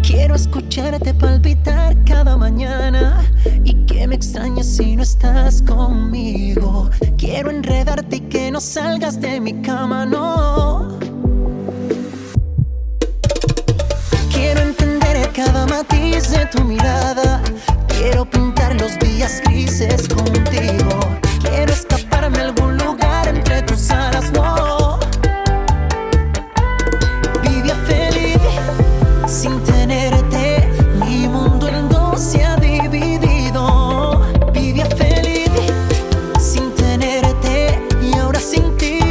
Quiero escucharte palpitar cada mañana y que me extrañes si no estás conmigo. Quiero enredarte y que no salgas de mi cama, no. Quiero entender cada matiz de tu mirada. Quiero pintar los días grises contigo. Quiero escaparme a algún lugar entre tus alas, no. Vivía feliz sin tenerte, mi mundo en dos se ha dividido. Vivía feliz sin tenerte y ahora sin ti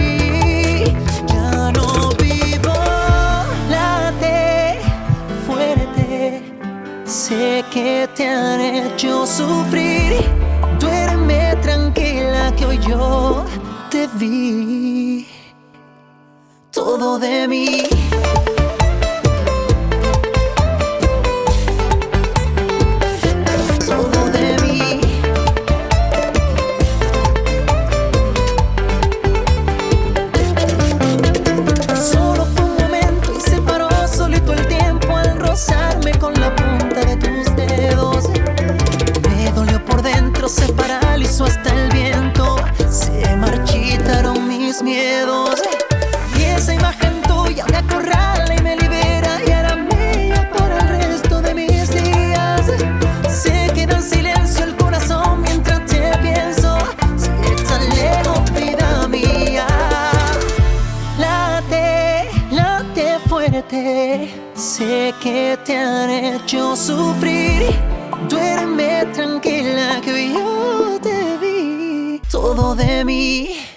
ya no vivo. Late fuerte, sé que te han hecho sufrir. Duerme tranquila que hoy yo te vi. Todo de mí. Se paralizó hasta el viento, se marchitaron mis miedos. Y esa imagen tuya me acorrala y me libera y hará mía para el resto de mis días. Se queda en silencio el corazón mientras te pienso. Si estás lejos, vida mía. Late, late fuerte, sé que te han hecho sufrir. Duerme tranquila que hoy yo te vi. Todo de mí.